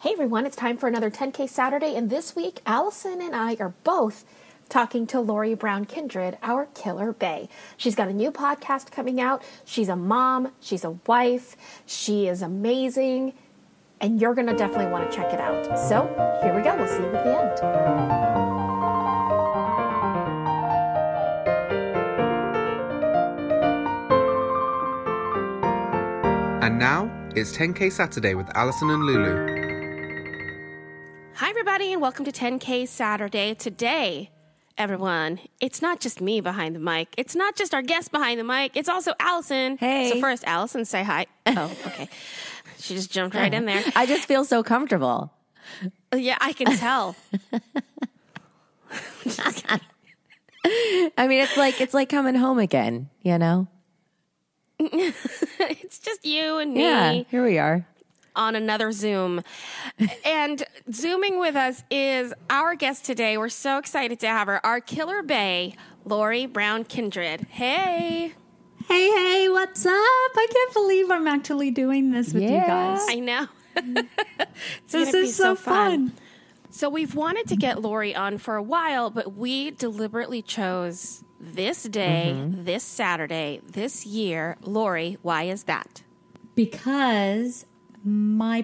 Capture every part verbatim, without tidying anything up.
Hey everyone, it's time for another ten K Saturday, and this week, Allison and I are both talking to Lori Brown Kindred, our killer bae. She's got a new podcast coming out. She's a mom, she's a wife, she is amazing, and you're going to definitely want to check it out. So, here we go. We'll see you at the end. And now, it's ten K Saturday with Allison and Lulu. Hi, everybody, and welcome to ten K Saturday. Today, everyone, it's not just me behind the mic. It's not just our guest behind the mic. It's also Allison. Hey. So first, Allison, say hi. Oh, okay. She just jumped right in there. I just feel so comfortable. Yeah, I can tell. I mean, it's like it's like coming home again, you know? It's just you and me. Yeah, here we are. On another Zoom. And Zooming with us is our guest today. We're so excited to have her. Our killer bae, Lori Brown Kindred. Hey. Hey, hey, what's up? I can't believe I'm actually doing this with Yeah. you guys. I know. This is so fun. fun. So we've wanted to get Lori on for a while, but we deliberately chose this day, mm-hmm. this Saturday, this year. Lori, why is that? Because my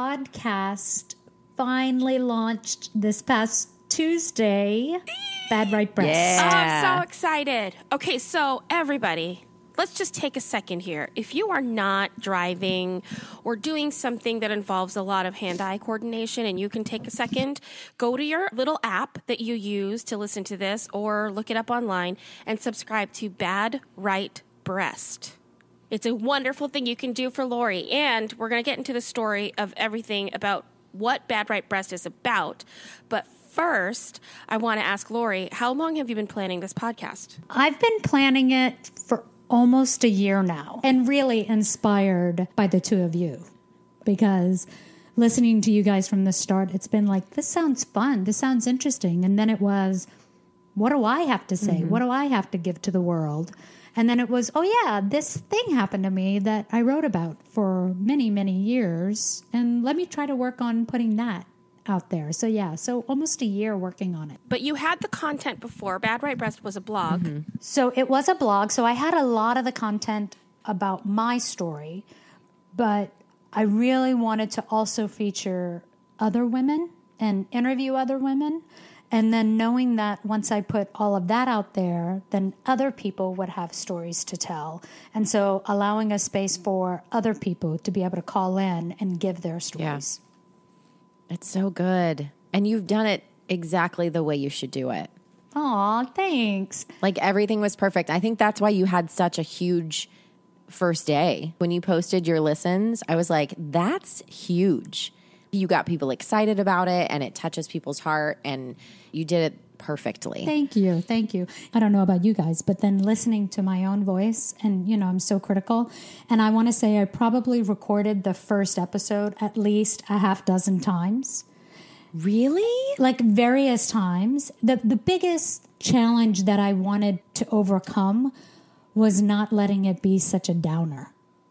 podcast finally launched this past Tuesday. Bad Right Breast. Yeah. Oh, I'm so excited. Okay, so everybody, let's just take a second here. If you are not driving or doing something that involves a lot of hand-eye coordination and you can take a second, go to your little app that you use to listen to this or look it up online and subscribe to Bad Right Breast. It's a wonderful thing you can do for Lori, and we're going to get into the story of everything about what Bad Right Breast is about. But first, I want to ask Lori, how long have you been planning this podcast? I've been planning it for almost a year now, and really inspired by the two of you, because listening to you guys from the start, it's been like, this sounds fun, this sounds interesting, and then it was, what do I have to say? Mm-hmm. What do I have to give to the world? And then it was, oh yeah, this thing happened to me that I wrote about for many, many years, and let me try to work on putting that out there. So yeah, so almost a year working on it. But you had the content before. Bad Right Breast was a blog. Mm-hmm. So it was a blog. So I had a lot of the content about my story, but I really wanted to also feature other women and interview other women. And then knowing that once I put all of that out there, then other people would have stories to tell. And so allowing a space for other people to be able to call in and give their stories. Yeah. It's so good. And you've done it exactly the way you should do it. Aw, thanks. Like everything was perfect. I think that's why you had such a huge first day. When you posted your listens, I was like, that's huge. You got people excited about it and it touches people's heart and you did it perfectly. Thank you. Thank you. I don't know about you guys, but then listening to my own voice and, you know, I'm so critical. And I want to say I probably recorded the first episode at least a half dozen times. Really? Like various times. The, the biggest challenge that I wanted to overcome was not letting it be such a downer.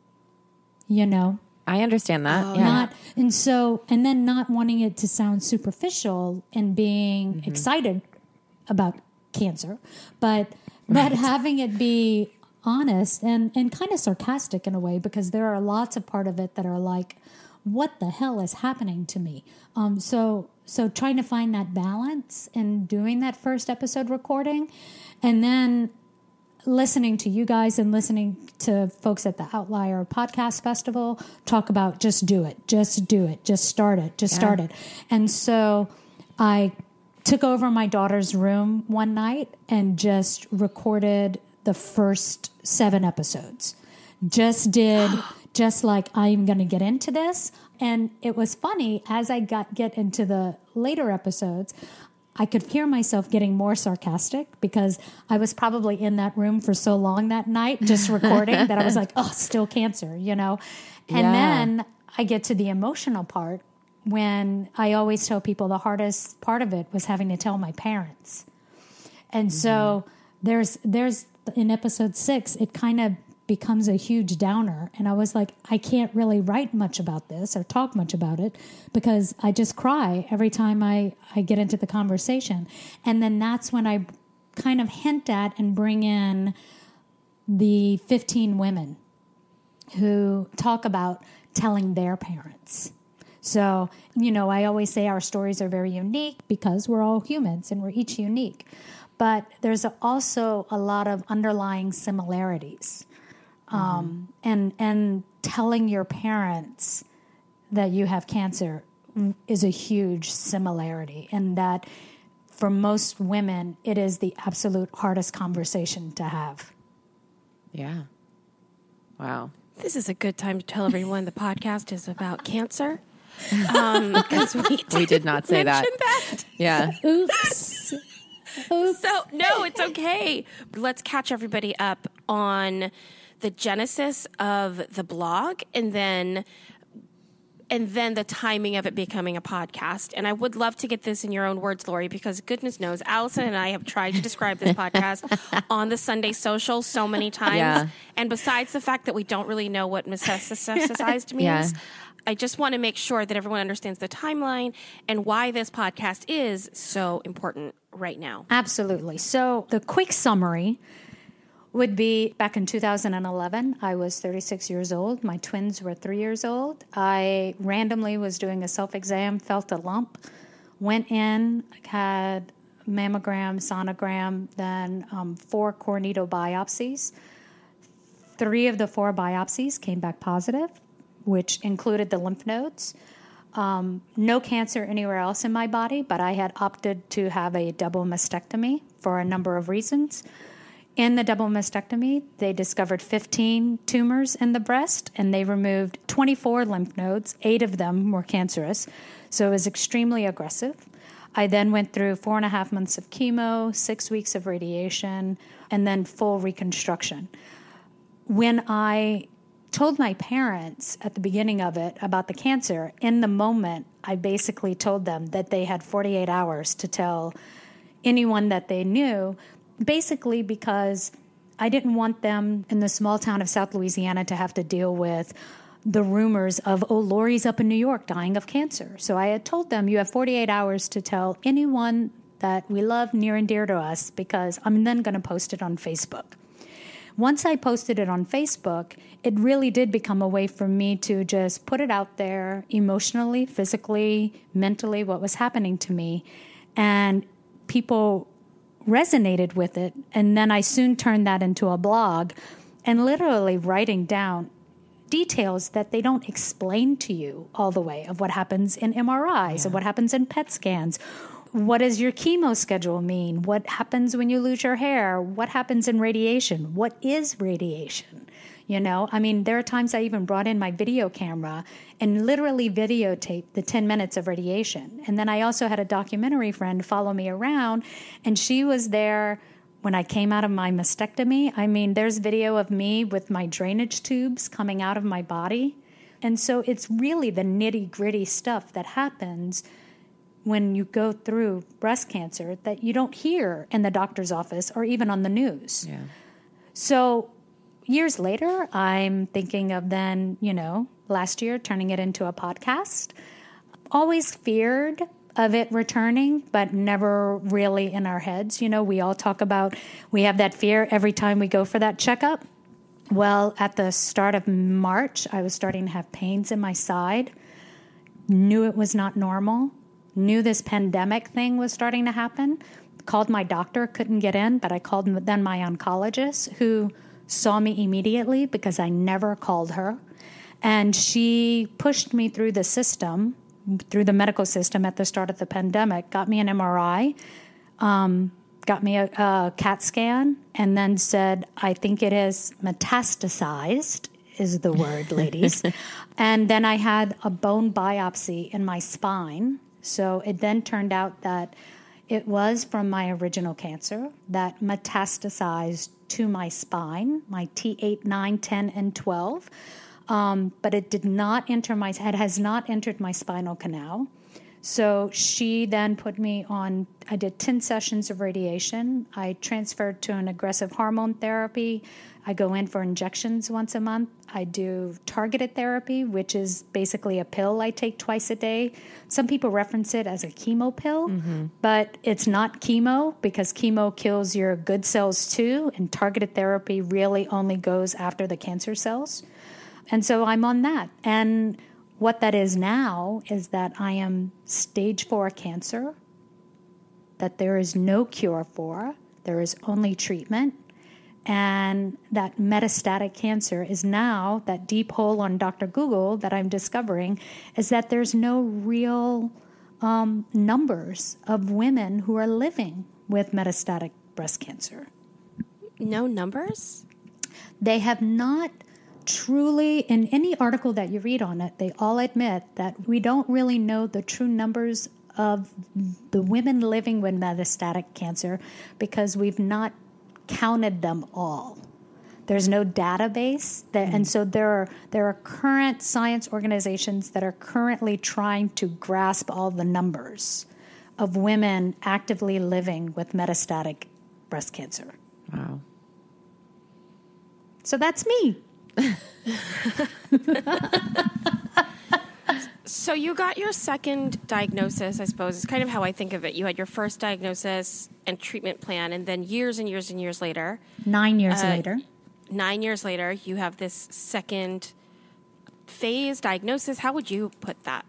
You know? I understand that. Oh, yeah. Not, and so, and then not wanting it to sound superficial and being mm-hmm. excited about cancer, but, but having it be honest and, and kind of sarcastic in a way, because there are lots of part of it that are like, what the hell is happening to me? Um, so, so trying to find that balance and doing that first episode recording, and then listening to you guys and listening to folks at the Outlier Podcast Festival talk about just do it, just do it, just start it, just yeah. start it. And so I took over my daughter's room one night and just recorded the first seven episodes. Just did, just like, I'm going to get into this. And it was funny, as I got get into the later episodes, I could hear myself getting more sarcastic because I was probably in that room for so long that night just recording that I was like, oh, still cancer, you know? And yeah. then I get to the emotional part when I always tell people the hardest part of it was having to tell my parents. And mm-hmm. so there's, there's in episode six, it kind of becomes a huge downer. And I was like, I can't really write much about this or talk much about it because I just cry every time I, I get into the conversation. And then that's when I kind of hint at and bring in the fifteen women who talk about telling their parents. So, you know, I always say our stories are very unique because we're all humans and we're each unique. But there's also a lot of underlying similarities. Mm-hmm. Um, and and telling your parents that you have cancer is a huge similarity. And that for most women, it is the absolute hardest conversation to have. Yeah. Wow. This is a good time to tell everyone the podcast is about cancer. Um, because we, we did not say that. that. Yeah. Oops. Oops. So, no, it's okay. Let's catch everybody up on the genesis of the blog and then and then the timing of it becoming a podcast. And I would love to get this in your own words, Lori, because goodness knows, Allison and I have tried to describe this podcast on the Sunday Social so many times. Yeah. And besides the fact that we don't really know what metastasized means, Yeah. I just want to make sure that everyone understands the timeline and why this podcast is so important right now. Absolutely. So the quick summary would be back in two thousand eleven, I was thirty-six years old. My twins were three years old. I randomly was doing a self-exam, felt a lump, went in, had mammogram, sonogram, then um, four core needle biopsies. Three of the four biopsies came back positive, which included the lymph nodes. Um, no cancer anywhere else in my body, but I had opted to have a double mastectomy for a number of reasons. In the double mastectomy, they discovered fifteen tumors in the breast, and they removed twenty-four lymph nodes. Eight of them were cancerous, so it was extremely aggressive. I then went through four and a half months of chemo, six weeks of radiation, and then full reconstruction. When I told my parents at the beginning of it about the cancer, in the moment, I basically told them that they had forty-eight hours to tell anyone that they knew, basically because I didn't want them in the small town of South Louisiana to have to deal with the rumors of, oh, Lori's up in New York dying of cancer. So I had told them, you have forty-eight hours to tell anyone that we love near and dear to us, because I'm then going to post it on Facebook. Once I posted it on Facebook, it really did become a way for me to just put it out there emotionally, physically, mentally, what was happening to me. And people resonated with it. And then I soon turned that into a blog and literally writing down details that they don't explain to you all the way of what happens in M R Is, yeah. of what happens in P E T scans. What does your chemo schedule mean? What happens when you lose your hair? What happens in radiation? What is radiation? You know, I mean, there are times I even brought in my video camera and literally videotaped the ten minutes of radiation. And then I also had a documentary friend follow me around, and she was there when I came out of my mastectomy. I mean, there's video of me with my drainage tubes coming out of my body. And so it's really the nitty-gritty stuff that happens when you go through breast cancer that you don't hear in the doctor's office or even on the news. Yeah. So years later, I'm thinking of then, you know, last year, turning it into a podcast. Always feared of it returning, but never really in our heads. You know, we all talk about, we have that fear every time we go for that checkup. Well, at the start of March, I was starting to have pains in my side, knew it was not normal, knew this pandemic thing was starting to happen, called my doctor, couldn't get in, but I called then my oncologist, who saw me immediately because I never called her. And she pushed me through the system, through the medical system at the start of the pandemic, got me an M R I, um, got me a, a CAT scan, and then said, I think it is metastasized, is the word, ladies. And then I had a bone biopsy in my spine. So it then turned out that it was from my original cancer that metastasized to my spine, my T eight, nine, ten, and twelve. Um, but it did not enter my, it has not entered my spinal canal. So she then put me on, I did ten sessions of radiation. I transferred to an aggressive hormone therapy. I go in for injections once a month. I do targeted therapy, which is basically a pill I take twice a day. Some people reference it as a chemo pill, mm-hmm. but it's not chemo because chemo kills your good cells too, and targeted therapy really only goes after the cancer cells. And so I'm on that. And what that is now is that I am stage four cancer, that there is no cure for, there is only treatment. And that metastatic cancer is now, that deep hole on Doctor Google that I'm discovering, is that there's no real um, numbers of women who are living with metastatic breast cancer. No numbers? They have not truly, in any article that you read on it, they all admit that we don't really know the true numbers of the women living with metastatic cancer because we've not counted them all. There's no database, that, mm. and so there are there are current science organizations that are currently trying to grasp all the numbers of women actively living with metastatic breast cancer. Wow. So that's me. So you got your second diagnosis, I suppose, is kind of how I think of it. You had your first diagnosis and treatment plan, and then years and years and years later. Nine years uh, later. Nine years later, you have this second phase diagnosis. How would you put that?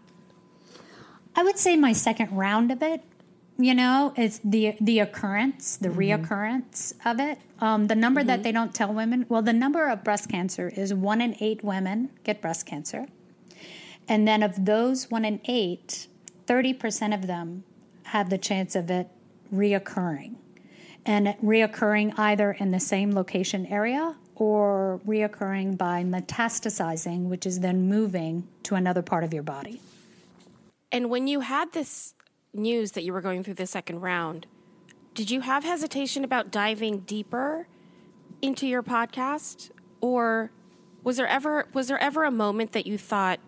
I would say my second round of it, you know, is the the occurrence, the mm-hmm. reoccurrence of it. Um, the number mm-hmm. that they don't tell women, well, the number of breast cancer is one in eight women get breast cancer. And then of those one in eight, thirty percent of them have the chance of it reoccurring. And reoccurring either in the same location area or reoccurring by metastasizing, which is then moving to another part of your body. And when you had this news that you were going through the second round, did you have hesitation about diving deeper into your podcast? Or was there ever was there ever a moment that you thought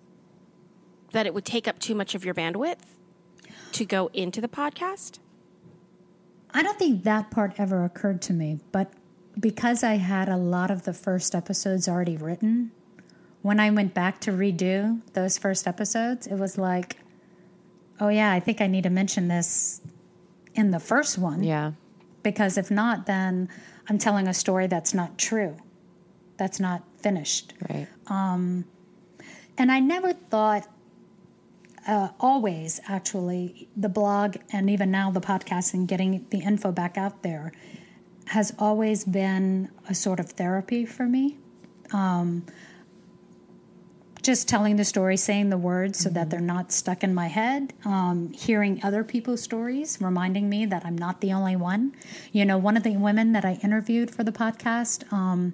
that it would take up too much of your bandwidth to go into the podcast? I don't think that part ever occurred to me, but because I had a lot of the first episodes already written, when I went back to redo those first episodes, it was like, oh yeah, I think I need to mention this in the first one. Yeah. Because if not, then I'm telling a story that's not true. That's not finished. Right. Um, and I never thought, uh, always actually, the blog and even now the podcast and getting the info back out there has always been a sort of therapy for me. Um, just telling the story, saying the words so mm-hmm. that they're not stuck in my head, um, hearing other people's stories, reminding me that I'm not the only one. You know, one of the women that I interviewed for the podcast, um,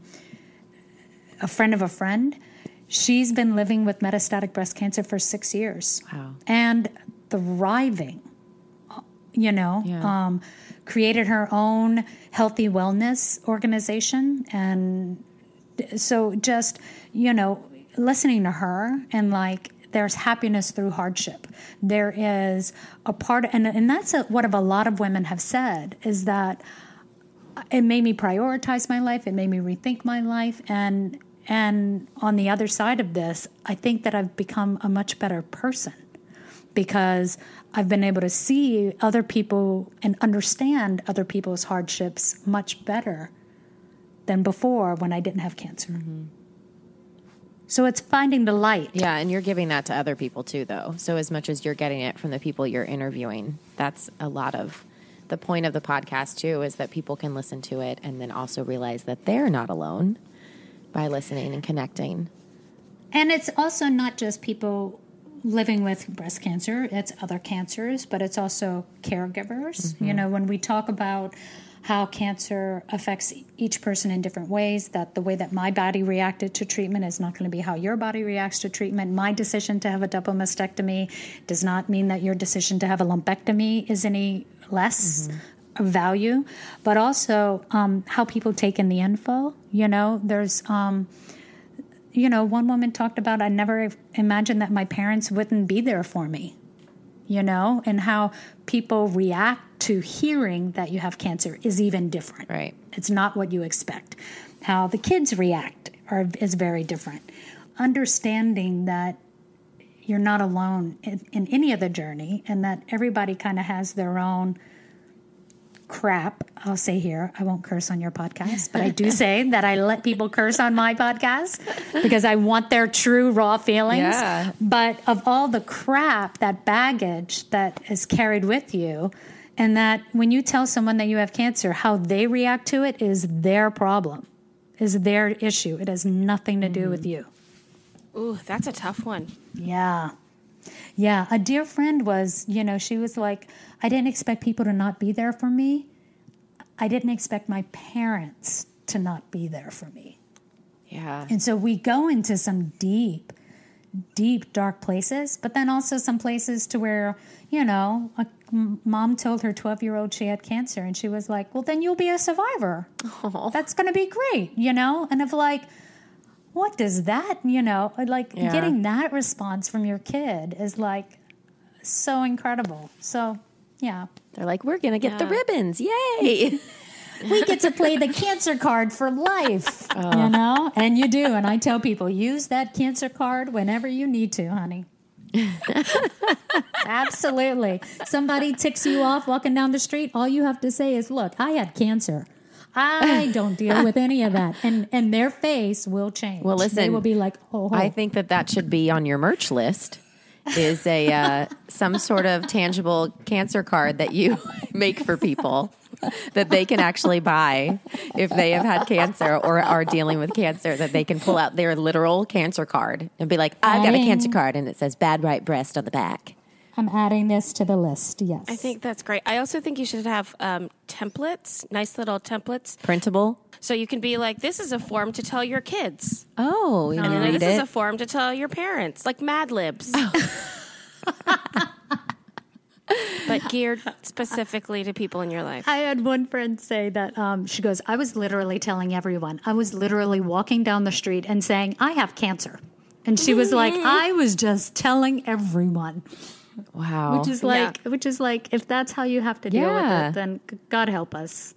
a friend of a friend, she's been living with metastatic breast cancer for six years. Wow. And thriving, you know, yeah. um, created her own healthy wellness organization. And so just, you know, listening to her and like, there's happiness through hardship. There is a part, and, and that's a, what a lot of women have said, is that it made me prioritize my life. It made me rethink my life. And, and on the other side of this, I think that I've become a much better person because I've been able to see other people and understand other people's hardships much better than before when I didn't have cancer. Mm-hmm. So it's finding the light. Yeah, and you're giving that to other people too, though. So as much as you're getting it from the people you're interviewing, that's a lot of the point of the podcast too, is that people can listen to it and then also realize that they're not alone by listening and connecting. And it's also not just people living with breast cancer, it's other cancers, but it's also caregivers. Mm-hmm. You know, when we talk about how cancer affects each person in different ways, that the way that my body reacted to treatment is not going to be how your body reacts to treatment. My decision to have a double mastectomy does not mean that your decision to have a lumpectomy is any less mm-hmm. of value, but also um, how people take in the info. You know, there's, um, you know, one woman talked about, I never imagined that my parents wouldn't be there for me. You know, and how people react to hearing that you have cancer is even different. Right. It's not what you expect. how the kids react are is very different. Understanding that you're not alone in, in any of the journey, and that everybody kind of has their own crap. I'll say here, I won't curse on your podcast, but I do say that I let people curse on my podcast because I want their true raw feelings. Yeah. But of all the crap, that baggage that is carried with you, and that when you tell someone that you have cancer, how they react to it is their problem, is their issue. It has nothing to do mm-hmm. with you. Ooh, that's a tough one. Yeah. Yeah. A dear friend was, you know, she was like, I didn't expect people to not be there for me. I didn't expect my parents to not be there for me. Yeah. And so we go into some deep, deep, dark places, but then also some places to where, you know, a mom told her twelve-year-old she had cancer, and she was like, well, then you'll be a survivor. Oh. That's going to be great, you know? And of like, what does that, you know, like yeah. getting that response from your kid is like so incredible. So, yeah. They're like, we're going to get yeah. the ribbons. Yay. We get to play the cancer card for life, oh. you know, and you do. And I tell people, use that cancer card whenever you need to, honey. Absolutely. Somebody ticks you off walking down the street. All you have to say is, look, I had cancer. I don't deal with any of that. And and their face will change. Well, listen. They will be like, oh, oh. I think that that should be on your merch list, is a uh, some sort of tangible cancer card that you make for people that they can actually buy if they have had cancer or are dealing with cancer, that they can pull out their literal cancer card and be like, I've got a cancer card, and it says bad right breast on the back. I'm adding this to the list, yes. I think that's great. I also think you should have um, templates, nice little templates. Printable? So you can be like, this is a form to tell your kids. Oh, you and then read this it? is a form to tell your parents, like Mad Libs. Oh. But geared specifically to people in your life. I had one friend say that um, she goes, I was literally telling everyone. I was literally walking down the street and saying, I have cancer. And she was like, I was just telling everyone. Wow. Which is like, yeah. which is like, if that's how you have to deal yeah. with it, then God help us.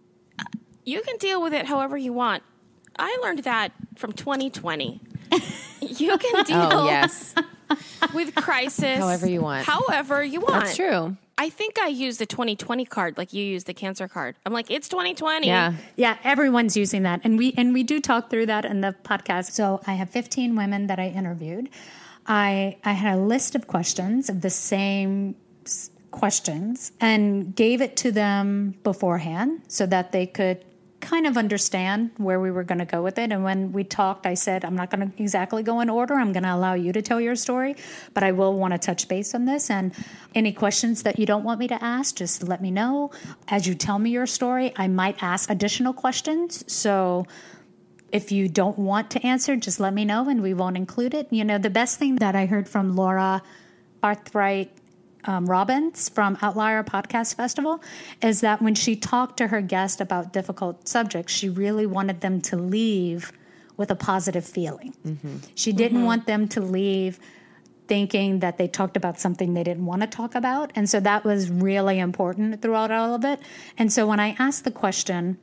You can deal with it however you want. I learned that from twenty twenty. You can deal oh, yes. with crisis however you want. However you want. That's true. I think I use the twenty twenty card like you use the cancer card. I'm like, it's twenty twenty. Yeah. Yeah, everyone's using that. And we and we do talk through that in the podcast. So I have fifteen women that I interviewed. I I had a list of questions of the same questions and gave it to them beforehand so that they could kind of understand where we were going to go with it. And when we talked, I said, I'm not going to exactly go in order. I'm going to allow you to tell your story, but I will want to touch base on this. And any questions that you don't want me to ask, just let me know. As you tell me your story, I might ask additional questions. So if you don't want to answer, just let me know and we won't include it. You know, the best thing that I heard from Laura Arthright Um, Robbins from Outlier Podcast Festival is that when she talked to her guest about difficult subjects, she really wanted them to leave with a positive feeling. Mm-hmm. She didn't mm-hmm. want them to leave thinking that they talked about something they didn't want to talk about. And so that was really important throughout all of it. And so when I asked the question,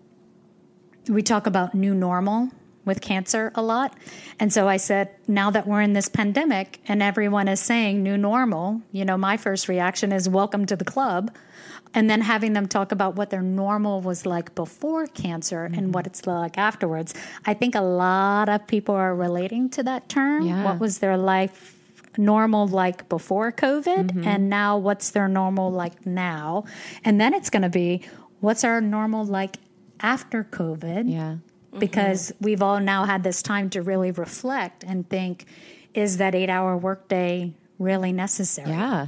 we talk about new normal with cancer a lot. And so I said, now that we're in this pandemic and everyone is saying new normal, you know, my first reaction is welcome to the club. And then having them talk about what their normal was like before cancer mm-hmm. and what it's like afterwards. I think a lot of people are relating to that term. Yeah. What was their life normal like before COVID? Mm-hmm. And now what's their normal like now? And then it's going to be, what's our normal like after COVID? Yeah. Because mm-hmm. we've all now had this time to really reflect and think, is that eight-hour workday really necessary? Yeah,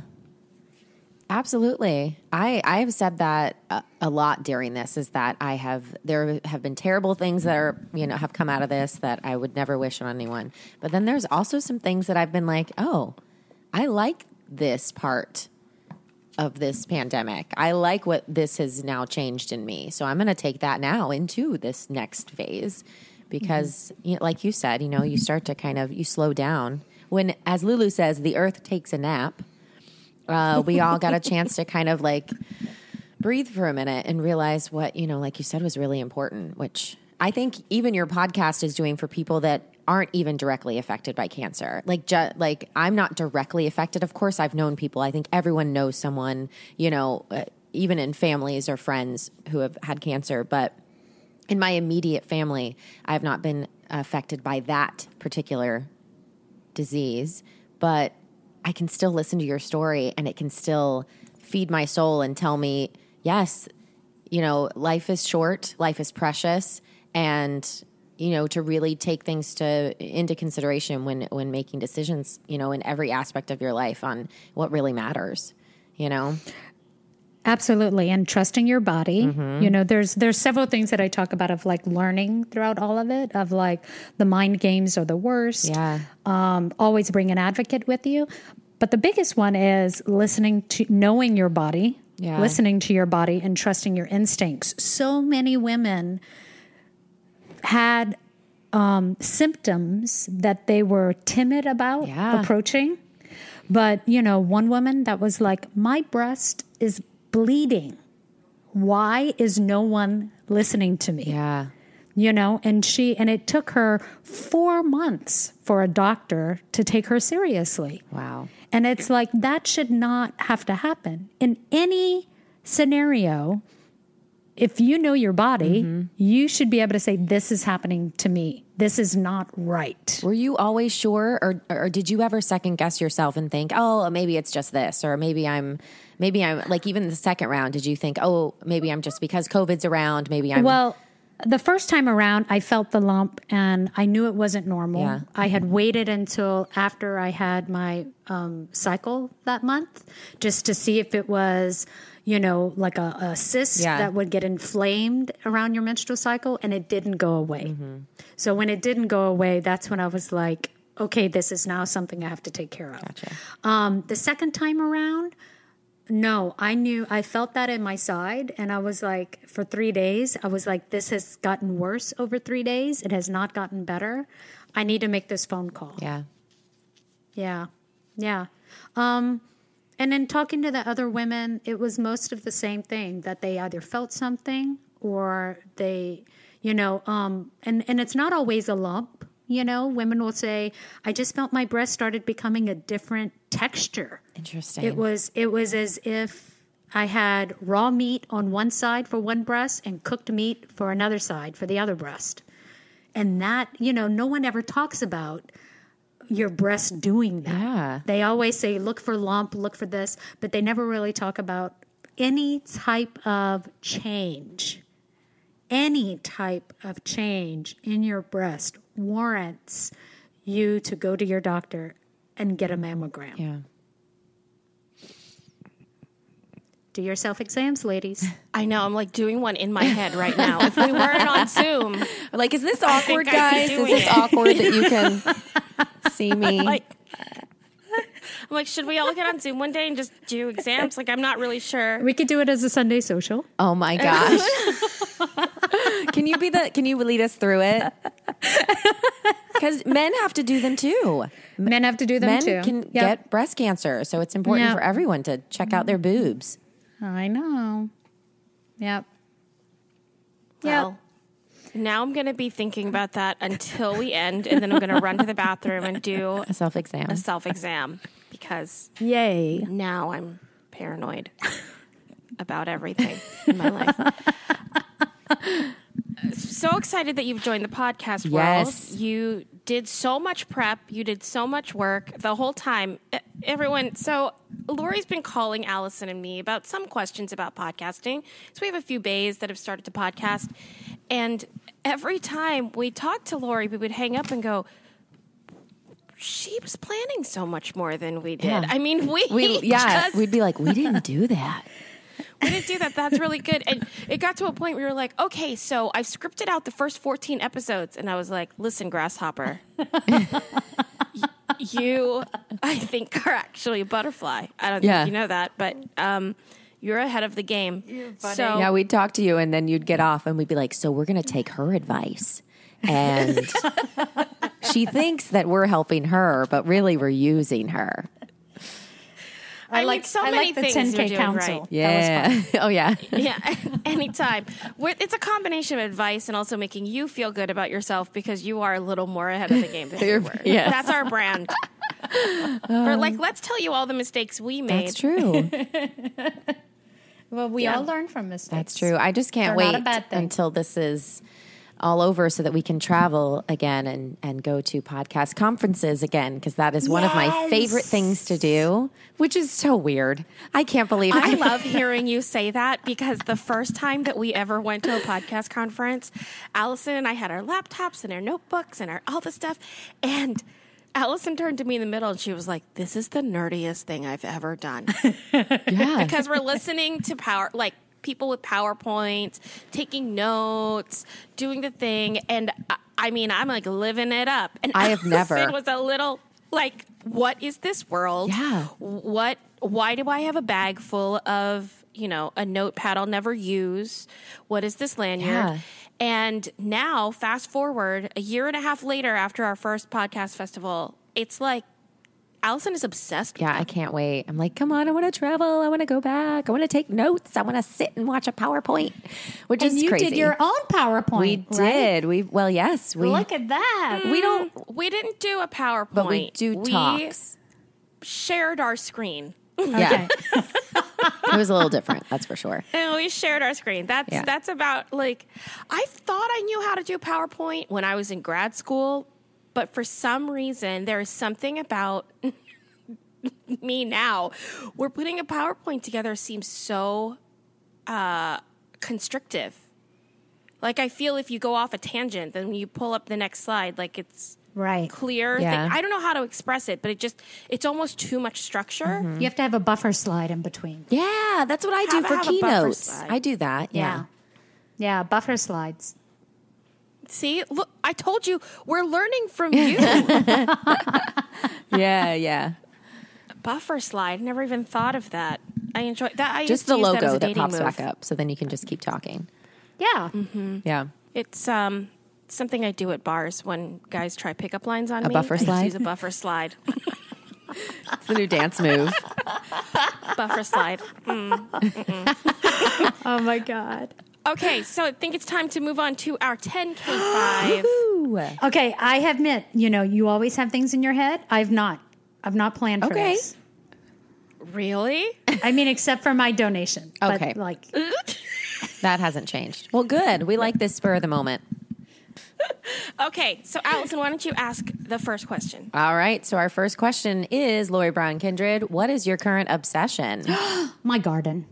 absolutely. I, I have said that a, a lot during this, is that I have, there have been terrible things that are, you know, have come out of this that I would never wish on anyone. But then there's also some things that I've been like, oh, I like this part of this pandemic. I like what this has now changed in me. So I'm going to take that now into this next phase because, mm-hmm. you know, like you said, you know, you start to kind of, you slow down. When, as Lulu says, the earth takes a nap, uh, we all got a chance to kind of like breathe for a minute and realize what, you know, like you said, was really important, which I think even your podcast is doing for people that aren't even directly affected by cancer. Like, ju- like I'm not directly affected. Of course, I've known people. I think everyone knows someone, you know, uh, even in families or friends who have had cancer. But in my immediate family, I have not been affected by that particular disease. But I can still listen to your story, and it can still feed my soul and tell me, yes, you know, life is short, life is precious, and you know, to really take things to into consideration when when making decisions, you know, in every aspect of your life on what really matters, you know. Absolutely. And trusting your body. Mm-hmm. You know, there's there's several things that I talk about of like learning throughout all of it, of like the mind games are the worst. Yeah. Um, always bring an advocate with you. But the biggest one is listening to knowing your body, Yeah. listening to your body and trusting your instincts. So many women had um, symptoms that they were timid about Yeah. approaching. But, you know, one woman that was like, my breast is bleeding. Why is no one listening to me? Yeah. You know, and she, and it took her four months for a doctor to take her seriously. Wow. And it's like, that should not have to happen. In any scenario, if you know your body, mm-hmm. you should be able to say, this is happening to me. This is not right. Were you always sure, or or did you ever second guess yourself and think, oh, maybe it's just this, or maybe I'm, maybe I'm, like even the second round, did you think, oh, maybe I'm just because COVID's around, maybe I'm. Well, the first time around, I felt the lump and I knew it wasn't normal. Yeah. I had waited until after I had my um, cycle that month just to see if it was, you know, like a, a cyst Yeah. that would get inflamed around your menstrual cycle, and it didn't go away. Mm-hmm. So when it didn't go away, that's when I was like, okay, this is now something I have to take care of. Gotcha. Um, the second time around, no, I knew, I felt that in my side, and I was like, for three days, I was like, this has gotten worse over three days. It has not gotten better. I need to make this phone call. Yeah. Yeah. Yeah. Um, and then talking to the other women, it was most of the same thing, that they either felt something or they, you know, um, and, and it's not always a lump. You know, women will say, I just felt my breast started becoming a different texture. Interesting. It was, it was as if I had raw meat on one side for one breast and cooked meat for another side for the other breast. And that, you know, no one ever talks about your breast doing that. Yeah. They always say, look for lump, look for this, but they never really talk about any type of change. Any type of change in your breast warrants you to go to your doctor and get a mammogram. Yeah. Do your self-exams, ladies. I know. I'm like doing one in my head right now. If we weren't on Zoom, Like, is this awkward, think I'd be guys? Is doing this it. awkward that you can see me? like, I'm like, should we all get on Zoom one day and just do exams? Like, I'm not really sure. We could do it as a Sunday social. Oh my gosh. Can you be the, can you lead us through it? Because men have to do them too. Men have to do them Men too. can Yep. get breast cancer. So it's important Yep. for everyone to check out their boobs. I know. Yep. Well, now I'm going to be thinking about that until we end, and then I'm going to run to the bathroom and do A self-exam. a self-exam because Yay. now I'm paranoid about everything in my life. So excited that you've joined the podcast world. Yes. You did so much prep. You did so much work the whole time. E- Everyone, so Lori's been calling Allison and me about some questions about podcasting. So we have a few bays that have started to podcast. And every time we talked to Lori, we would hang up and go, she was planning so much more than we did. Yeah. I mean, we, We, yeah, just we'd be like, we didn't do that. we didn't do that. That's really good. And it got to a point where we were like, okay, so I've scripted out the first fourteen episodes. And I was like, listen, Grasshopper, y- you, I think, are actually a butterfly. I don't Yeah. think you know that, but um, you're ahead of the game. So Yeah, we'd talk to you and then you'd get off and we'd be like, so we're going to take her advice. And she thinks that we're helping her, but really we're using her. I, I like mean, so I many like the things ten you're K doing council. right. Yeah. oh, yeah. Yeah, anytime. We're, it's a combination of advice and also making you feel good about yourself because you are a little more ahead of the game than you were. Yes. That's our brand. Or like, let's tell you all the mistakes we made. That's true. Well, we Yeah. all learn from mistakes. That's true. I just can't They're not wait a bad thing. until this is all over so that we can travel again and, and go to podcast conferences again, because that is one of my favorite things to do, which is so weird. I can't believe it. I love hearing you say that because the first time that we ever went to a podcast conference, Allison and I had our laptops and our notebooks and our all the stuff. And Allison turned to me in the middle and she was like, this is the nerdiest thing I've ever done. Yeah. Because we're listening to power, like people with PowerPoints, taking notes, doing the thing. And I, I mean, I'm like living it up. And I have Allison never. was a little like, what is this world? Yeah. What, why do I have a bag full of, you know, a notepad I'll never use? What is this lanyard? Yeah. And now, fast forward a year and a half later after our first podcast festival, it's like Allison is obsessed with Yeah, them. I can't wait. I'm like, come on, I want to travel. I want to go back. I want to take notes. I want to sit and watch a PowerPoint, which And is you crazy. did your own PowerPoint. we right? did. We well, yes, we Look at that. we don't, We didn't do a PowerPoint. but we do We talks. shared our screen. Yeah, it was a little different. That's for sure. And we shared our screen. That's Yeah. that's about like I thought I knew how to do PowerPoint when I was in grad school, but for some reason there is something about me now where putting a PowerPoint together seems so uh, constrictive. Like I feel if you go off a tangent, then when you pull up the next slide, like it's Right. clear. Yeah. Thing. I don't know how to express it, but it just it's almost too much structure. You have to have a buffer slide in between. Yeah, that's what I do Have- for have a buffer keynotes. slide. I do that. Yeah. Yeah, buffer slides. See, look, I told you we're learning from you. Yeah, yeah. Buffer slide. Never even thought of that. I enjoy that. I Just used to the use that, as logo a that dating pops move. back up, so then you can just keep talking. Yeah. Yeah. It's um something I do at bars when guys try pickup lines on A me. buffer I just slide? use a buffer slide. It's the new dance move. Buffer slide. Oh my God. Okay, so I think it's time to move on to our ten K five. Ooh. Okay, I admit, you know, you always have things in your head. I've not. I've not planned for Okay. this. Really? I mean, except for my donation. Okay. But like, That hasn't changed. Well, good. We like this spur of the moment. Okay, so Allison, why don't you ask the first question? All right. So our first question is, Lori Brown Kindred, what is your current obsession? my garden.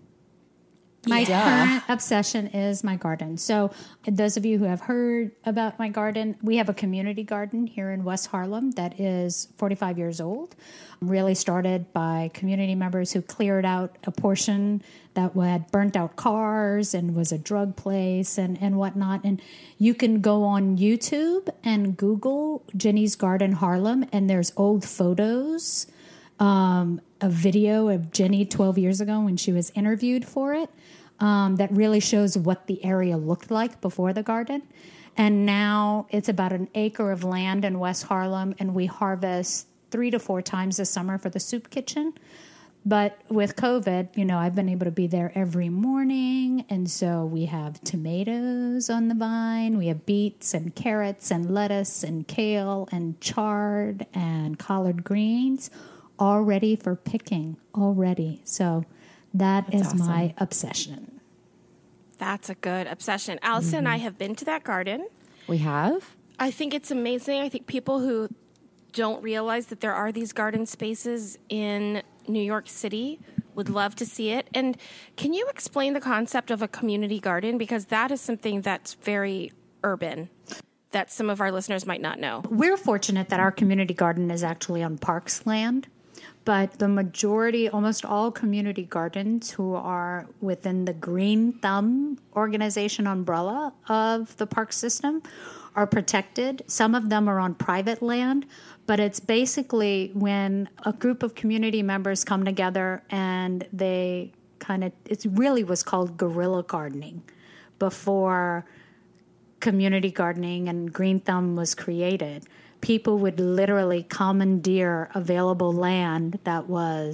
My current obsession is my garden. So, those of you who have heard about my garden, we have a community garden here in West Harlem that is forty-five years old. Really started by community members who cleared out a portion that had burnt out cars and was a drug place and, and whatnot. And you can go on YouTube and Google Jenny's Garden Harlem, and there's old photos, um, a video of Jenny twelve years ago when she was interviewed for it. Um, that really shows what the area looked like before the garden. And now it's about an acre of land in West Harlem, and we harvest three to four times a summer for the soup kitchen. But with COVID, you know, I've been able to be there every morning. And so we have tomatoes on the vine. We have beets and carrots and lettuce and kale and chard and collard greens all ready for picking already. So that is my obsession. That's a good obsession. Allison and I have been to that garden. We have? I think it's amazing. I think people who don't realize that there are these garden spaces in New York City would love to see it. And can you explain the concept of a community garden? Because that is something that's very urban that some of our listeners might not know. We're fortunate that our community garden is actually on Parks land, but the majority, almost all community gardens who are within the Green Thumb organization umbrella of the park system are protected. Some of them are on private land, but it's basically when a group of community members come together and they kind of, it really was called guerrilla gardening before community gardening and Green Thumb was created. People would literally commandeer available land that was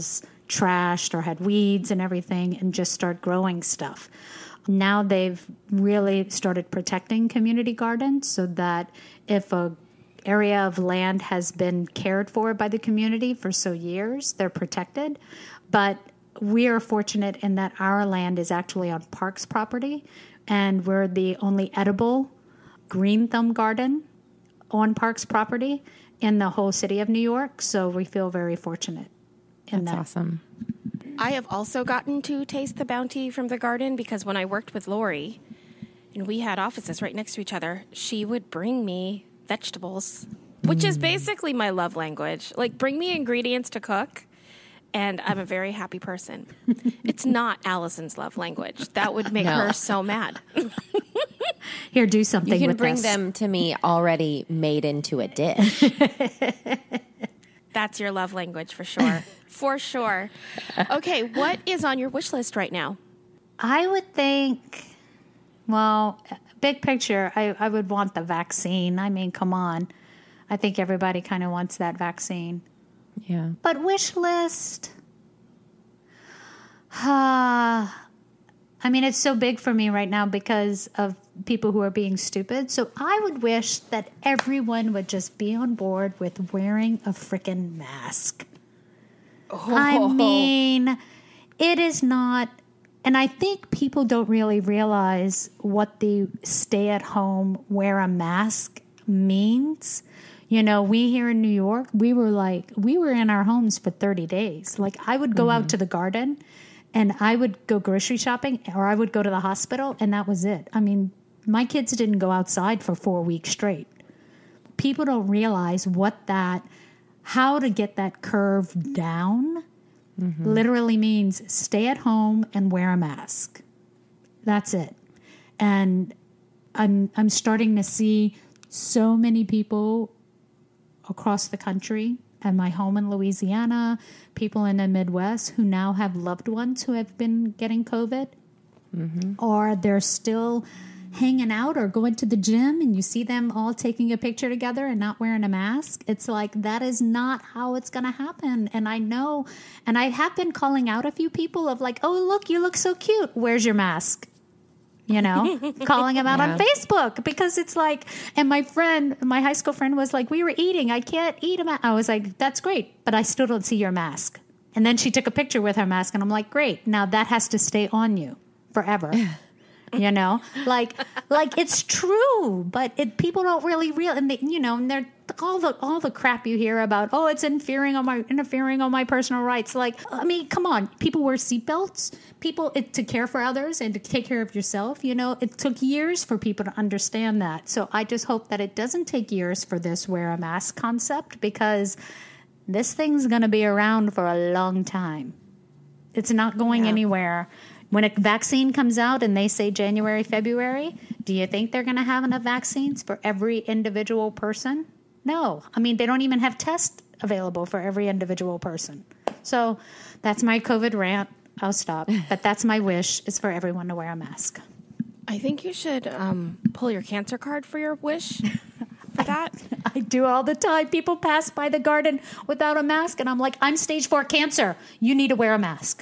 trashed or had weeds and everything and just start growing stuff. Now they've really started protecting community gardens so that if a area of land has been cared for by the community for so years, they're protected. But we are fortunate in that our land is actually on Parks property, and we're the only edible green thumb garden on Parks property in the whole city of New York. So we feel very fortunate in That's that. awesome. I have also gotten to taste the bounty from the garden because when I worked with Lori and we had offices right next to each other, she would bring me vegetables, which is basically my love language. Like, bring me ingredients to cook, and I'm a very happy person. It's not Allison's love language. That would make No. her so mad. Here, do something You can with bring this. them to me already made into a dish. That's your love language for sure. For sure. Okay, what is on your wish list right now? I would think, well, big picture, I, I would want the vaccine. I mean, come on. I think everybody kind of wants that vaccine. Yeah. But wish list, uh, I mean, it's so big for me right now because of people who are being stupid. So I would wish that everyone would just be on board with wearing a freaking mask. Oh. I mean, it is not, and I think people don't really realize what the stay at home, wear a mask means. You know, we here in New York, we were like, we were in our homes for thirty days. Like, I would go Mm-hmm. out to the garden and I would go grocery shopping, or I would go to the hospital, and that was it. I mean, my kids didn't go outside for four weeks straight. People don't realize what that, how to get that curve down mm-hmm. literally means stay at home and wear a mask. That's it. And I'm I'm starting to see so many people across the country and my home in Louisiana, people in the Midwest who now have loved ones who have been getting COVID, mm-hmm. or they're still hanging out or going to the gym and you see them all taking a picture together and not wearing a mask. It's like, that is not how it's going to happen. And I know, and I have been calling out a few people of like, oh, look, you look so cute. Where's your mask? You know, calling them out Yeah. on Facebook because it's like, and my friend, my high school friend was like, we were eating. I can't eat a mask. I was like, that's great, but I still don't see your mask. And then she took a picture with her mask and I'm like, great. Now that has to stay on you forever. You know, like, like it's true, but it, people don't really real, and they, you know, and they're all the all the crap you hear about. Oh, it's interfering on my interfering on my personal rights. Like, I mean, come on, people wear seatbelts. People it, to care for others and to take care of yourself. You know, it took years for people to understand that. So I just hope that it doesn't take years for this wear a mask concept, because this thing's going to be around for a long time. It's not going Yeah. anywhere. When a vaccine comes out and they say January, February, do you think they're going to have enough vaccines for every individual person? No. I mean, they don't even have tests available for every individual person. So that's my COVID rant. I'll stop. But that's my wish, is for everyone to wear a mask. I think you should um, pull your cancer card for your wish for that. I do all the time. People pass by the garden without a mask, and I'm like, I'm stage four cancer. You need to wear a mask.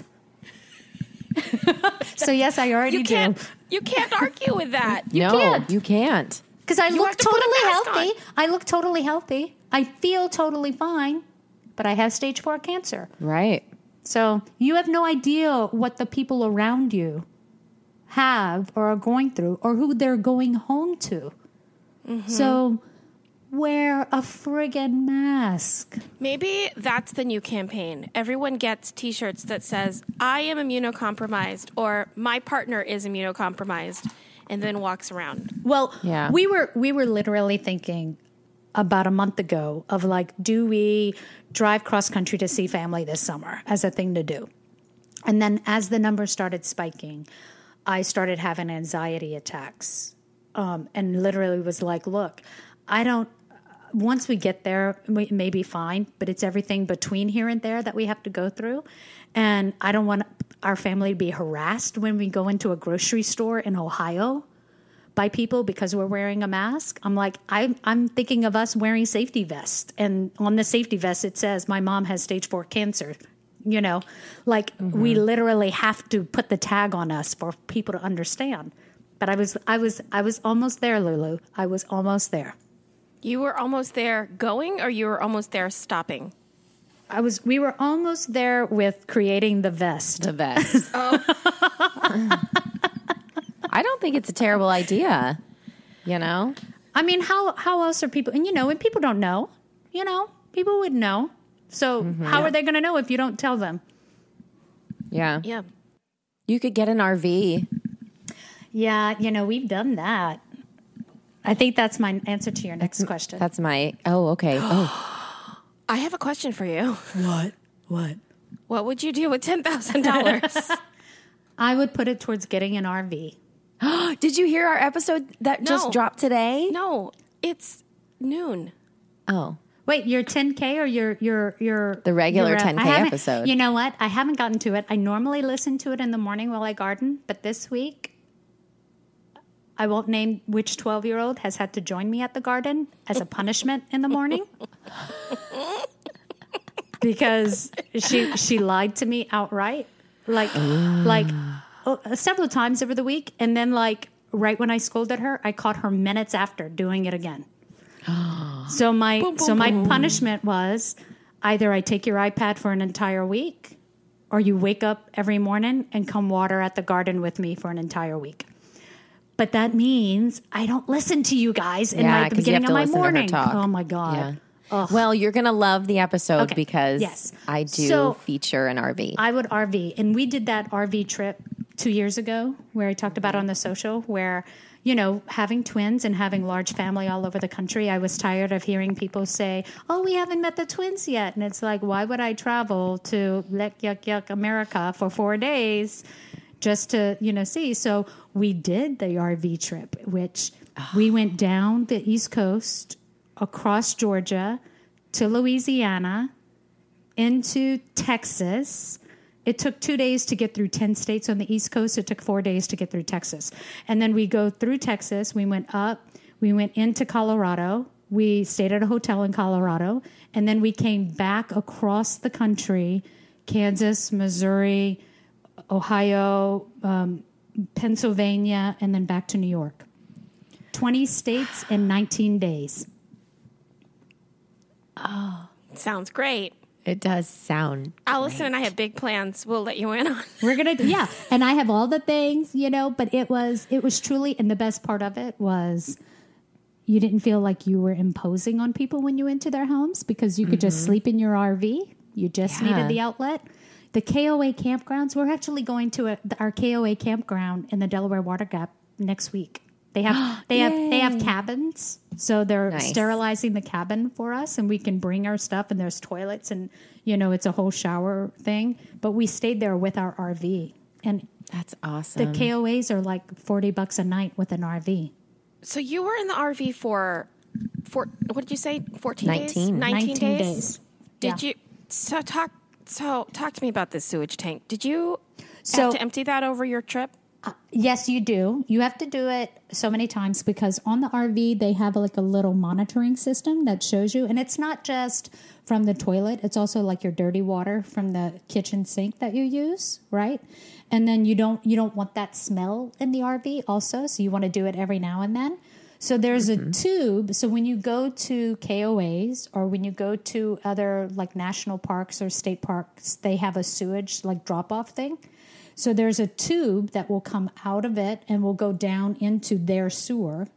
So yes, I already You do. can't. You can't argue with that. no, can't. you can't. Because I You look have to put a totally mask healthy. on. I look totally healthy. I feel totally fine, but I have stage four cancer. Right. So you have no idea what the people around you have or are going through, or who they're going home to. Mm-hmm. So wear a friggin' mask. Maybe that's the new campaign. Everyone gets T-shirts that says, I am immunocompromised, or my partner is immunocompromised, and then walks around. Well, Yeah. we were we were literally thinking about a month ago of like, do we drive cross country to see family this summer as a thing to do? And then as the numbers started spiking, I started having anxiety attacks, um, and literally was like, look, I don't. Once we get there, it may be fine, but it's everything between here and there that we have to go through. And I don't want our family to be harassed when we go into a grocery store in Ohio by people because we're wearing a mask. I'm like, I'm, I'm thinking of us wearing safety vests. And on the safety vest, it says, my mom has stage four cancer. you know, like mm-hmm. we literally have to put the tag on us for people to understand. But I was, I was, I was almost there, Lulu. I was almost there. You were almost there going, or you were almost there stopping? I was, we were almost there with creating the vest. The vest. Oh. I don't think it's a terrible idea, you know? I mean, how, how else are people, and you know, and people don't know, you know, people would know. So mm-hmm. how yeah. are they going to know if you don't tell them? Yeah. Yeah. You could get an R V. Yeah. You know, we've done that. I think that's my answer to your next that's, question. That's my, oh, okay. Oh, I have a question for you. What? What? What would you do with ten thousand dollars? I would put it towards getting an R V. Did you hear our episode that no. just dropped today? No, it's noon. Oh. Wait, your ten K or your your your the regular your, uh, ten K episode? You know what? I haven't gotten to it. I normally listen to it in the morning while I garden, but this week I won't name which twelve-year-old has had to join me at the garden as a punishment in the morning because she she lied to me outright, like like uh, several times over the week, and then like right when I scolded her, I caught her minutes after doing it again. So my boom, boom, so my boom. punishment was either I take your iPad for an entire week, or you wake up every morning and come water at the garden with me for an entire week. But that means I don't listen to you guys in yeah, like the beginning of my morning. Oh my God. Yeah. Well, you're going to love the episode okay. because yes. I do so, feature an R V. I would R V. And we did that R V trip two years ago where I talked about on the social where, you know, having twins and having large family all over the country, I was tired of hearing people say, oh, we haven't met the twins yet. And it's like, why would I travel to Lek Yuck Yuck America for four days just to, you know, see? So we did the R V trip, which oh. we went down the East Coast, across Georgia, to Louisiana, into Texas. It took two days to get through ten states on the East Coast. It took four days to get through Texas. And then we go through Texas. We went up. We went into Colorado. We stayed at a hotel in Colorado. And then we came back across the country, Kansas, Missouri, Ohio, um, Pennsylvania, and then back to New York. twenty states in nineteen days. Oh, sounds great. It does sound Allison great. and I have big plans. We'll let you in on. We're gonna, yeah. And I have all the things, you know. But it was, it was truly, and the best part of it was, you didn't feel like you were imposing on people when you went to their homes because you could mm-hmm. just sleep in your R V. You just yeah. needed the outlet. The K O A campgrounds. We're actually going to a, our K O A campground in the Delaware Water Gap next week. They have they have they have cabins, so they're nice. sterilizing the cabin for us, and we can bring our stuff. And there's toilets, and you know it's a whole shower thing. But we stayed there with our R V, and that's awesome. The K O As are like forty bucks a night with an R V. So you were in the R V for, for what did you say? Fourteen nineteen. days. Nineteen, Nineteen days. days. Did yeah. you? So talk. So talk to me about this sewage tank. Did you so, have to empty that over your trip? Uh, yes, you do. You have to do it so many times because on the R V, they have like a little monitoring system that shows you. And it's not just from the toilet. It's also like your dirty water from the kitchen sink that you use, right? And then you don't you don't want that smell in the R V also. So you want to do it every now and then. So there's mm-hmm. a tube. So when you go to K O As or when you go to other like national parks or state parks, they have a sewage like drop-off thing. So there's a tube that will come out of it and will go down into their sewer.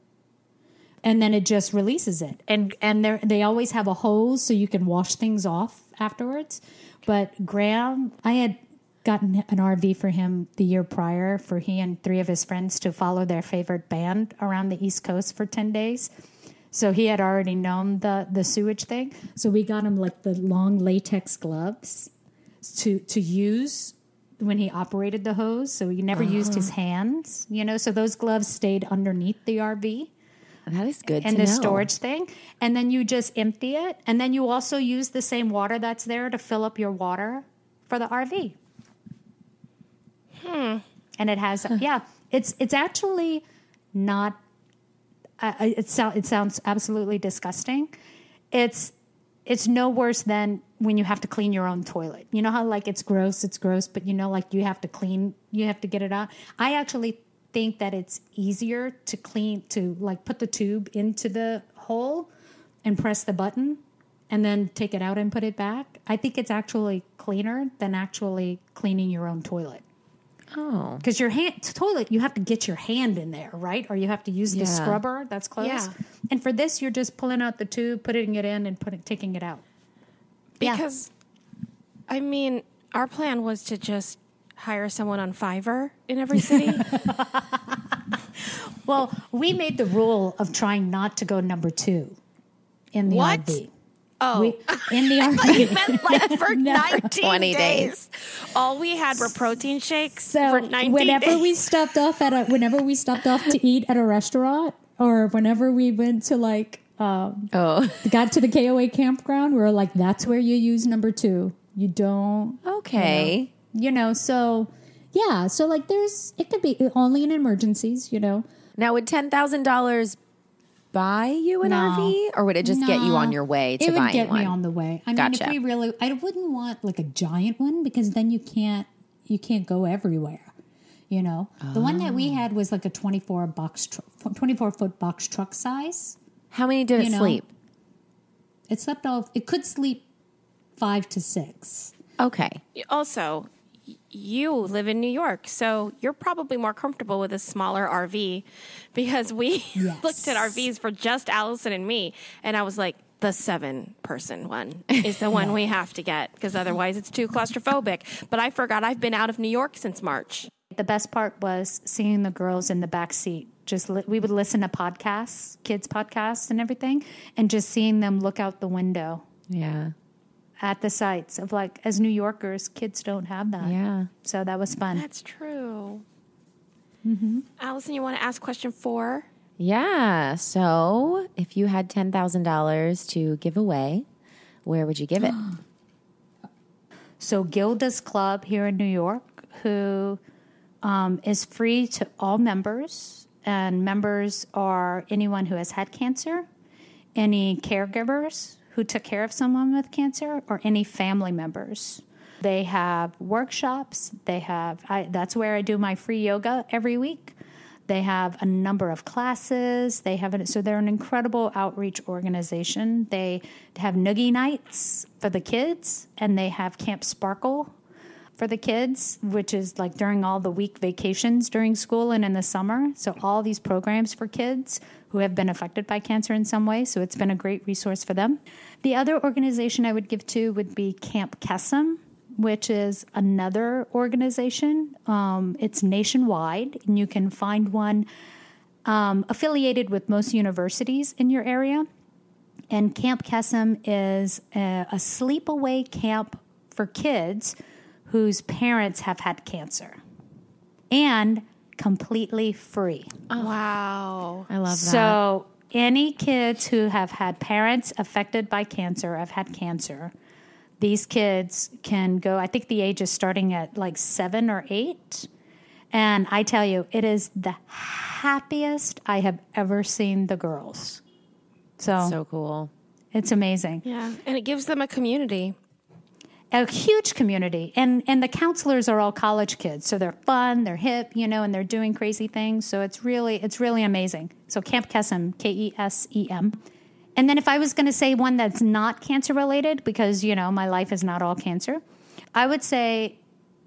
And then it just releases it. And and they they always have a hose so you can wash things off afterwards. But Graham, I had gotten an R V for him the year prior for he and three of his friends to follow their favorite band around the East Coast for ten days. So he had already known the, the sewage thing. So we got him like the long latex gloves to to use when he operated the hose. So he never uh-huh. used his hands, you know. So those gloves stayed underneath the R V. That is good and to the know. storage thing. And then you just empty it. And then you also use the same water that's there to fill up your water for the R V. Hmm. And it has, yeah, it's it's actually not, uh, it, so, it sounds absolutely disgusting. It's it's no worse than when you have to clean your own toilet. You know how like it's gross, it's gross, but you know, like you have to clean, you have to get it out. I actually think that it's easier to clean, to like put the tube into the hole and press the button and then take it out and put it back. I think it's actually cleaner than actually cleaning your own toilet. Oh. Because your hand, toilet, you have to get your hand in there, right? Or you have to use the Yeah. scrubber that's closed. Yeah. And for this, you're just pulling out the tube, putting it in, and putting taking it out. Yeah. Because, I mean, our plan was to just hire someone on Fiverr in every city. Well, we made the rule of trying not to go number two in the What? R V. Oh, We, in the R I V. meant like for nineteen twenty days. All we had were protein shakes So for nineteen whenever days. we stopped off at a, whenever we stopped off to eat at a restaurant, or whenever we went to like um, Oh. got to the K O A campground, we were like, that's where you use number two. You don't. Okay. You know, so yeah, so like there's it could be only in emergencies. You know. Now, would ten thousand dollars buy you an No. R V, or would it just get you No. on your way to it would buying get one? me on the way. I mean, Gotcha. if we really, I wouldn't want like a giant one because then you can't you can't go everywhere. You know, the one that Oh. we had was like a twenty-four box, tr- twenty-four foot box truck size. How many did it You know. sleep? It slept off. It could sleep five to six. Okay. Also, y- you live in New York, so you're probably more comfortable with a smaller R V because we Yes. looked at R Vs for just Allison and me, and I was like, the seven person one is the one we have to get because otherwise it's too claustrophobic. But I forgot I've been out of New York since March. The best part was seeing the girls in the back seat. Just li- we would listen to podcasts, kids podcasts, and everything, and just seeing them look out the window Yeah. at the sights of like, as New Yorkers, kids don't have that. Yeah. So that was fun. That's true. Mm-hmm. Allison, you want to ask question four? Yeah. So, if you had ten thousand dollars to give away, where would you give it? So Gilda's Club here in New York, who um, is free to all members, and members are anyone who has had cancer, any caregivers who took care of someone with cancer, or any family members. They have workshops. They have I, that's where I do my free yoga every week. They have a number of classes. They have an, so they're an incredible outreach organization. They have noogie nights for the kids, and they have Camp Sparkle for the kids, which is like during all the week vacations during school and in the summer. So all these programs for kids who have been affected by cancer in some way. So it's been a great resource for them. The other organization I would give to would be Camp Kesem, which is another organization. Um, it's nationwide, and you can find one um, affiliated with most universities in your area. And Camp Kesem is a, a sleepaway camp for kids whose parents have had cancer, and completely free. Wow. I love that. So any kids who have had parents affected by cancer, have had cancer, these kids can go, I think the age is starting at like seven or eight. And I tell you, it is the happiest I have ever seen the girls. So, So cool. it's amazing. Yeah, and it gives them a community. A huge community. And and the counselors are all college kids. So they're fun, they're hip, you know, and they're doing crazy things. So it's really, it's really amazing. So Camp Kesem, K E S E M. And then if I was going to say one that's not cancer related, because, you know, my life is not all cancer, I would say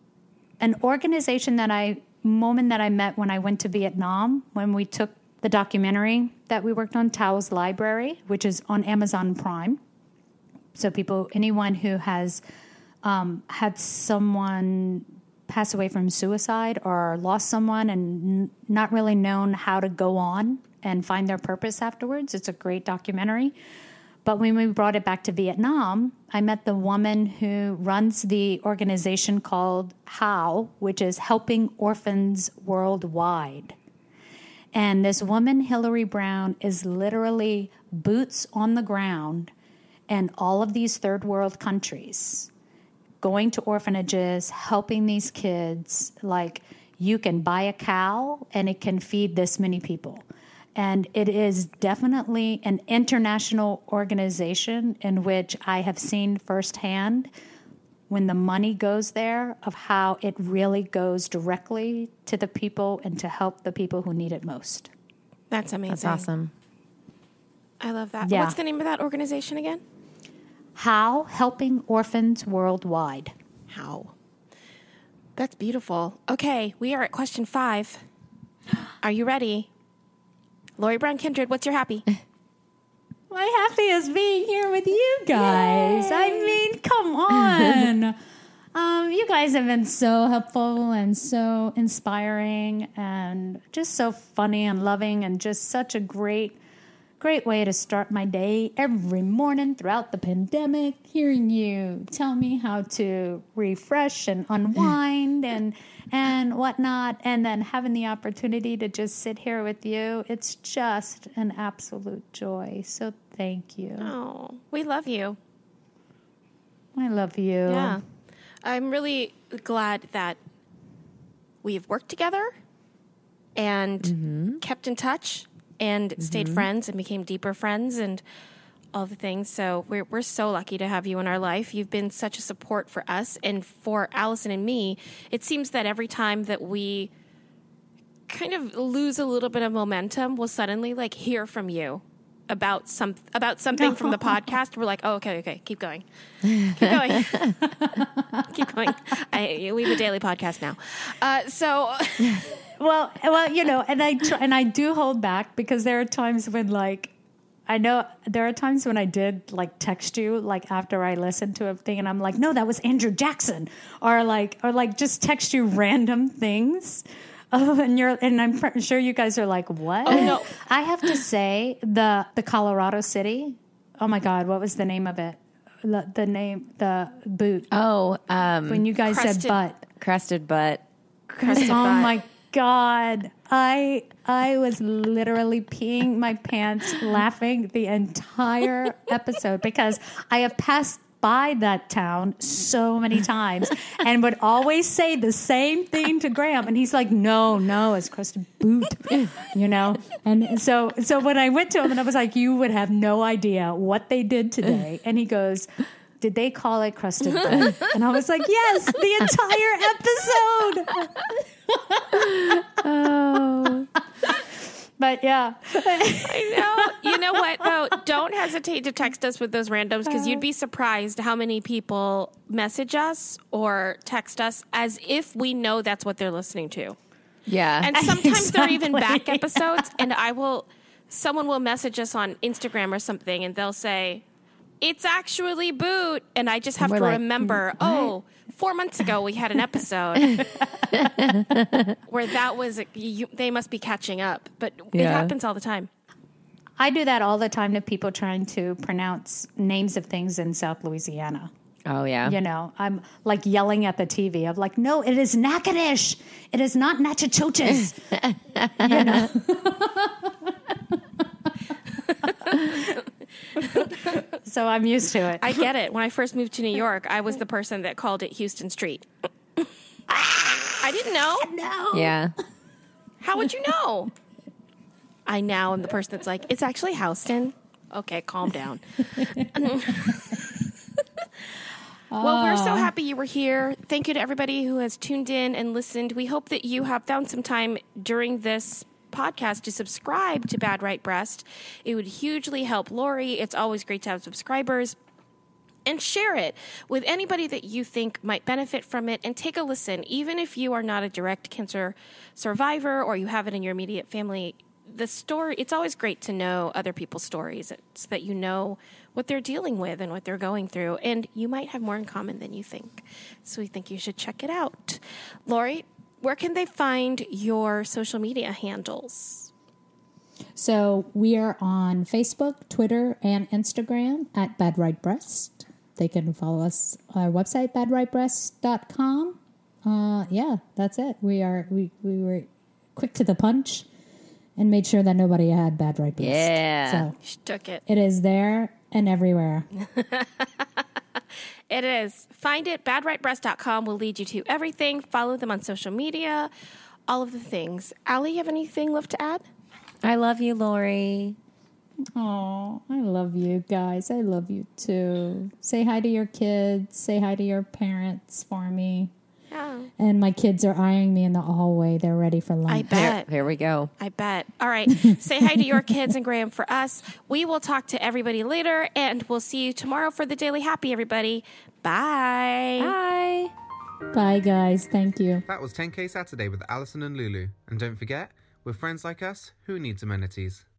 an organization that I, moment that I met when I went to Vietnam, when we took the documentary that we worked on, Tao's Library, which is on Amazon Prime. So people, anyone who has um, had someone pass away from suicide or lost someone and n- not really known how to go on and find their purpose afterwards, it's a great documentary. But when we brought it back to Vietnam, I met the woman who runs the organization called H O W, which is Helping Orphans Worldwide. And this woman, Hillary Brown, is literally boots on the ground in all of these third world countries, going to orphanages, helping these kids. Like, you can buy a cow and it can feed this many people. And it is definitely an international organization in which I have seen firsthand when the money goes there of how it really goes directly to the people and to help the people who need it most. That's amazing. That's awesome. I love that. Yeah. What's the name of that organization again? How Helping Orphans Worldwide. How? That's beautiful. Okay, we are at question five. Are you ready? Lori Brown Kindred, what's your happy? My happy is being here with you guys. Yay. I mean, come on. um, you guys have been so helpful and so inspiring and just so funny and loving and just such a great, great way to start my day every morning throughout the pandemic. Hearing you tell me how to refresh and unwind and and whatnot, and then having the opportunity to just sit here with you. It's just an absolute joy. So thank you. Oh, we love you. I love you. Yeah. I'm really glad that we've worked together and mm-hmm. kept in touch and mm-hmm. stayed friends and became deeper friends and all the things. So we're we're so lucky to have you in our life. You've been such a support for us and for Allison and me. It seems that every time that we kind of lose a little bit of momentum, we'll suddenly like hear from you about some about something from the podcast. We're like, oh, okay, okay, keep going, keep going, keep going. I, we have a daily podcast now, uh, so. well, well, you know, and I try, and I do hold back because there are times when like. I know there are times when I did like text you like after I listened to a thing and I'm like, no, that was Andrew Jackson, or like, or like just text you random things. Oh, and you're, and I'm pr- sure you guys are like, what? Oh, no. I have to say the, the Colorado City. Oh my God. What was the name of it? The, the name, the boot. Oh, um, when you guys crested, said butt. Crested butt. Crested oh butt. my God. I I was literally peeing my pants laughing the entire episode because I have passed by that town so many times and would always say the same thing to Graham. And he's like, no, no, it's Crested Boot, you know? And so, so when I went to him and I was like, you would have no idea what they did today. And he goes, did they call it Crested Boot? And I was like, yes, the entire episode. Oh. But yeah. I know. You know what, though? Don't hesitate to text us with those randoms because you'd be surprised how many people message us or text us as if we know that's what they're listening to. Yeah. And sometimes Exactly. they're even back episodes, and I will, someone will message us on Instagram or something, and they'll say, it's actually Boot. And I just have We're to like, remember, what? oh, four months ago we had an episode where that was, you, they must be catching up. But it Yeah. happens all the time. I do that all the time to people trying to pronounce names of things in South Louisiana. Oh, yeah. You know, I'm like yelling at the T V. I'm like, no, it is Natchitoches. It is not Natchitoches. You know. So I'm used to it. I get it. When I first moved to New York, I was the person that called it Houston Street. I didn't know. No. Yeah. How would you know? I now am the person that's like, it's actually Houston. Okay, calm down. Well, we're so happy you were here. Thank you to everybody who has tuned in and listened. We hope that you have found some time during this podcast to subscribe to Bad Right Breast. It would hugely help Lori. It's always great to have subscribers. And share it with anybody that you think might benefit from it, and take a listen. Even if you are not a direct cancer survivor or you have it in your immediate family, the story, it's always great to know other people's stories so that you know what they're dealing with and what they're going through. And you might have more in common than you think. So we think you should check it out. Lori, where can they find your social media handles? So we are on Facebook, Twitter, and Instagram at Bad Right Breast. They can follow us on our website, bad right breast dot com. Uh, yeah, that's it. We are we, we were quick to the punch and made sure that nobody had bad right breast. Yeah. So She took it. it is there and everywhere. It is. Find it. bad right breast dot com will lead you to everything. Follow them on social media, all of the things. Allie, you have anything left to add? I love you, Lori. Oh, I love you guys. I love you too. Say hi to your kids. Say hi to your parents for me. Yeah. And my kids are eyeing me in the hallway. They're ready for lunch. I bet. Here, here we go. I bet. All right. Say hi to your kids and Graham for us. We will talk to everybody later, and we'll see you tomorrow for the Daily Happy, everybody. Bye. Bye. Bye, guys. Thank you. That was ten K Saturday with Alison and Lulu. And don't forget, with friends like us, who needs amenities?